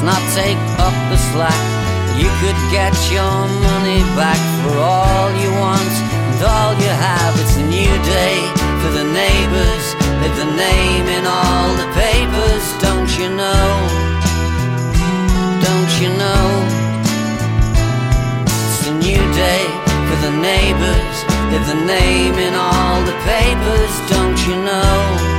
not take up the slack. You could get your money back for all you want and all you have. It's a new day for the neighbours, leave the name in all the papers. Don't you know? Don't you know? It's a new day for the neighbours, leave the name in all the papers. Don't you know?